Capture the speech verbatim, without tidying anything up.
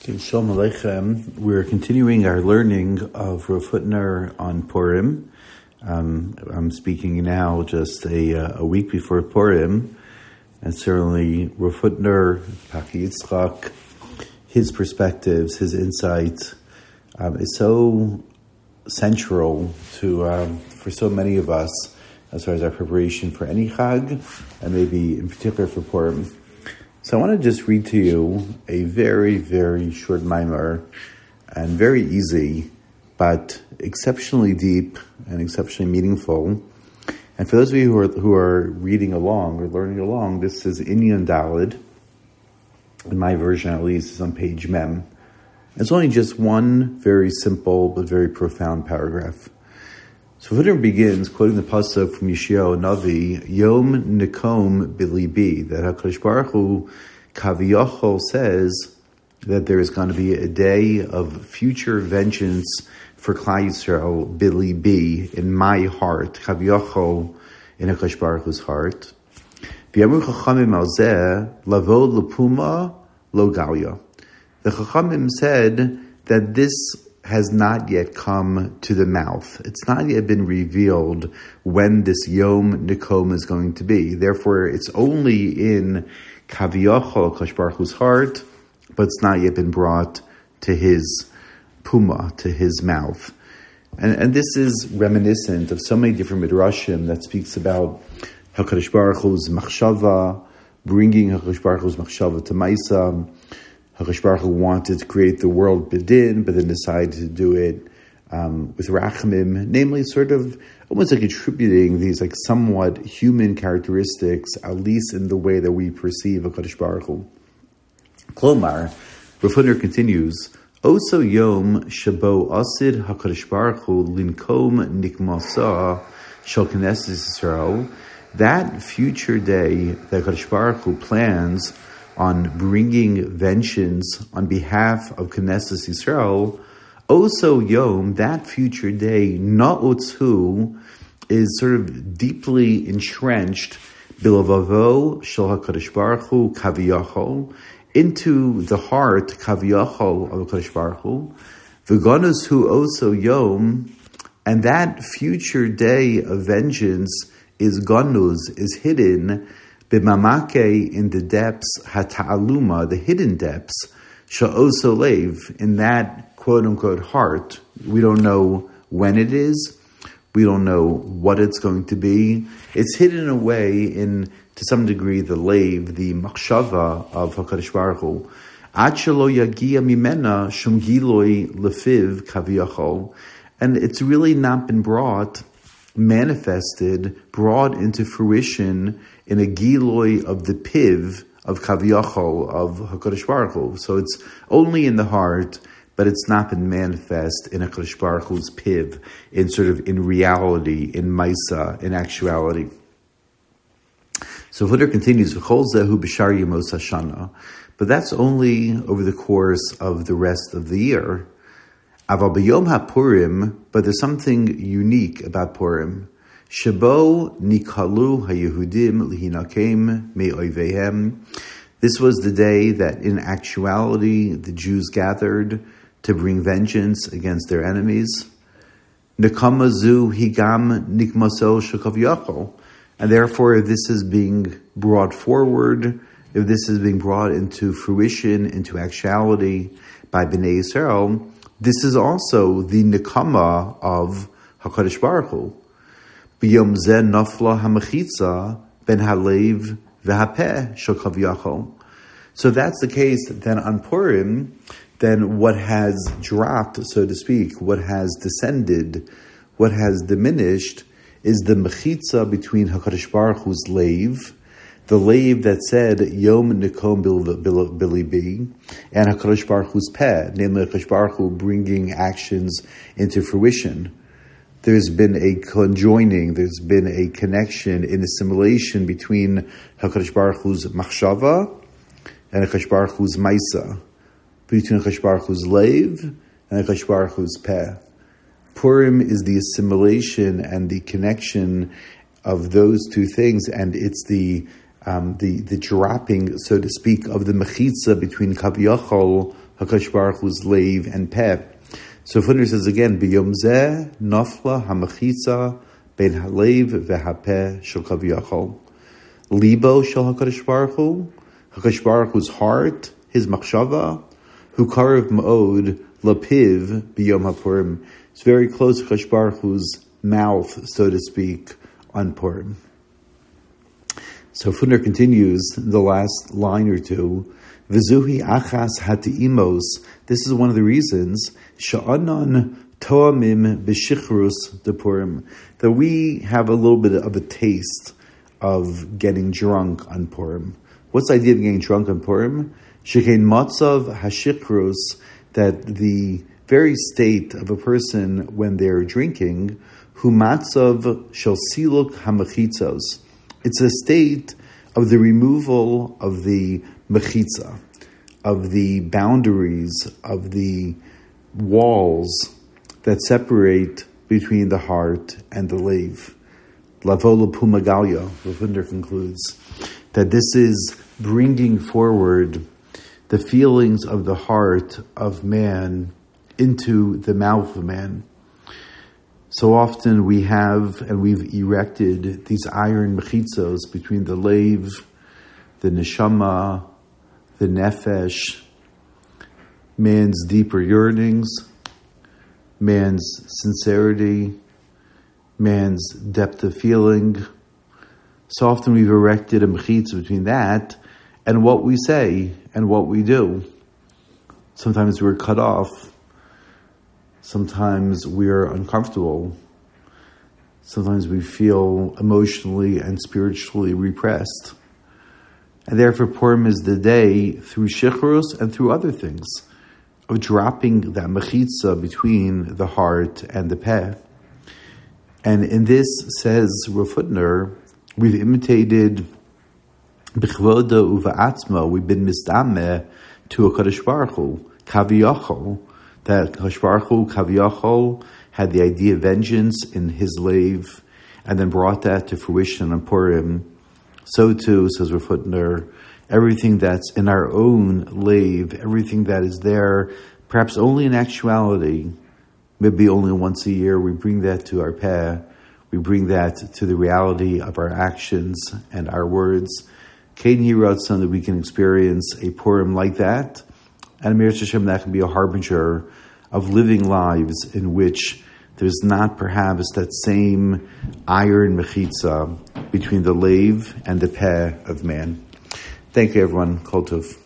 Okay, Shalom Aleichem. We're continuing our learning of Rav Hutner on Purim. Um, I'm speaking now just a, uh, a week before Purim, and certainly Rav Hutner, Paki Yitzchak, his perspectives, his insight um, is so central to um, for so many of us as far as our preparation for any Chag, and maybe in particular for Purim. So I want to just read to you a very, very short mimer and very easy, but exceptionally deep and exceptionally meaningful. And for those of you who are who are reading along or learning along, this is Inyan Daled. In my version, at least, is on page Mem. It's only just one very simple but very profound paragraph. So Hutner begins quoting the pasuk from Yeshayahu Navi, Yom Nikom Bilibi, that HaKadosh Baruch Hu Kaviyachol says that there is going to be a day of future vengeance for Klal Yisrael, Bilibi, in my heart, Kaviyachol, in HaKadosh Baruch Hu's heart. V'yamru Chachamim al zeh, Lavod L'puma Lo Galia. The Chachamim said that this has not yet come to the mouth. It's not yet been revealed when this Yom Nikom is going to be. Therefore, it's only in Kaviyachol, HaKadosh Baruch Hu's heart, but it's not yet been brought to his puma, to his mouth. And, and this is reminiscent of so many different midrashim that speaks about HaKadosh Baruch Hu's machshava, bringing HaKadosh Baruch Hu's machshava to Maisa. HaKadosh Baruch Hu wanted to create the world bidin, but then decided to do it um, with rachamim, namely sort of almost like attributing these like somewhat human characteristics, at least in the way that we perceive HaKadosh Baruch Hu. Klomar, Rav Hutner continues, Oso Yom Shabo Asid HaKadosh Baruch Hu Linkom Nikmasa Shal Knesset Yisrael, that future day that HaKadosh Baruch Hu plans on bringing vengeance on behalf of Knesset Yisrael, also Yom, that future day, Na'utzu, is sort of deeply entrenched, Bilavavo Shel HaKadosh Baruch Hu Kaviyachol, into the heart, Kaviyachol of HaKadosh Baruch Hu, V'ganus Hu also Yom, and that future day of vengeance is ganuz, is hidden, B'mamake, in the depths, hata'aluma, the hidden depths, sha'oso lev, in that quote-unquote heart. We don't know when it is. We don't know what it's going to be. It's hidden away in, to some degree, the lev, the machshava of HaKadosh Baruch Hu. Ad shelo yagia mimena shum giloi lefiv kaviyachol. And it's really not been brought, manifested, brought into fruition in a giloi of the piv of Kaviyachol, of HaKadosh Baruch Hu. So it's only in the heart, but it's not been manifest in HaKadosh Baruch Hu's piv, in sort of in reality, in Maisa, in actuality. So Hutner continues, V'chol zehu b'shar yemos hashana, but that's only over the course of the rest of the year. Aval b'yom haPurim, but there's something unique about Purim. Shabo nikalu haYehudim lihinakem me'oivehem. This was the day that, in actuality, the Jews gathered to bring vengeance against their enemies. Nekamazu higam nikmaso shekaviyachol, and therefore, this is being brought forward. If this is being brought into fruition, into actuality by Bnei Yisrael, this is also the nekama of HaKadosh Baruch Hu. B'yom zeh nafla hamachitza ben halev v'hapeh shel kaviyachol. So that's the case. Then on Purim, then what has dropped, so to speak, what has descended, what has diminished, is the mechitza between HaKadosh Baruch Hu's leiv, the leiv that said Yom Nikom Bilibi, and HaKadosh Baruch Hu's peh, namely HaKadosh Baruch Hu bringing actions into fruition. There's been a conjoining, there's been a connection, an assimilation between HaKadosh Baruch Hu's machshava and HaKadosh Baruch Hu's maisa, between HaKadosh Baruch Hu's leiv and HaKadosh Baruch Hu's peh. Purim is the assimilation and the connection of those two things, and it's the um, the the dropping, so to speak, of the mechitza between Kaviyachol, HaKadosh Baruch Hu's Leiv and Peh. So Funder says again, B'yom zeh nafla hamachitza ben halev v'hapeh shel kaviyachol. Libo shel HaKadosh Baruch Hu, HaKadosh Baruch Hu's heart, his machshava, hu karev ma'od lapiv b'yom hapurim. It's very close to HaKadosh Baruch Hu's mouth, so to speak, on Purim. So Funder continues the last line or two, V'zuhi achas hati'imos. This is one of the reasons sha'anan toamim b'shichrus de Purim, that we have a little bit of a taste of getting drunk on Purim. What's the idea of getting drunk on Purim? Shekein matzav hashichrus, that the very state of a person when they're drinking, hu matzav shel siluk hamachitzos. It's a state of the removal of the mechitza, of the boundaries, of the walls that separate between the heart and the leiv. Lavola Pumagalya, Ravunder concludes, that this is bringing forward the feelings of the heart of man into the mouth of man. So often we have, and we've erected these iron mechitzos between the leiv, the neshama, the nefesh, man's deeper yearnings, man's sincerity, man's depth of feeling. So often we've erected a mechitza between that and what we say and what we do. Sometimes we're cut off. Sometimes we're uncomfortable. Sometimes we feel emotionally and spiritually repressed. And therefore Purim is the day, through shichrus and through other things, of dropping that mechitza between the heart and the peh. And in this, says Rav Hutner, we've imitated b'chvoda uva'atzma, we've been misdameh to a Kadosh Baruch Hu, kaviyachol, that Kadosh Baruch Hu, kaviyachol, had the idea of vengeance in his leiv, and then brought that to fruition on Purim. So too, says Rav Hutner, everything that's in our own leiv, everything that is there, perhaps only in actuality, maybe only once a year, we bring that to our peh, we bring that to the reality of our actions and our words. Kain Yiratzon, that we can experience a Purim like that, and Mir Hashem, that can be a harbinger of living lives in which there's not perhaps that same iron mechitza between the leiv and the peh of man. Thank you, everyone. Kol tov.